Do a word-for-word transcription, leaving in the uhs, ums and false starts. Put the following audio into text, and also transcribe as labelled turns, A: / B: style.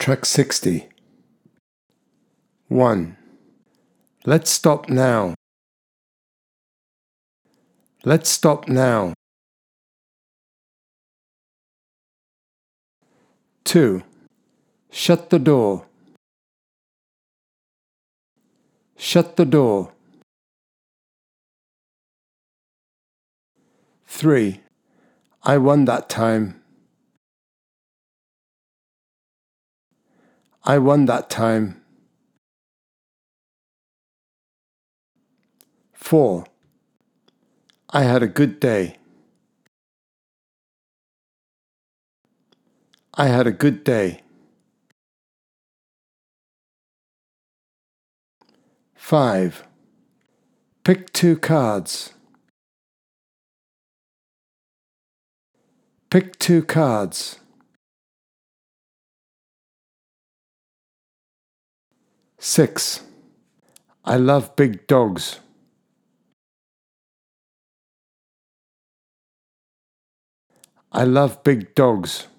A: Track sixty. one. Let's stop now. Let's stop now. two. Shut the door. Shut the door. three. I won that time. I won that time. four. I had a good day. I had a good day. five. Pick two cards. Pick two cards. six. I love big dogs. I love big dogs.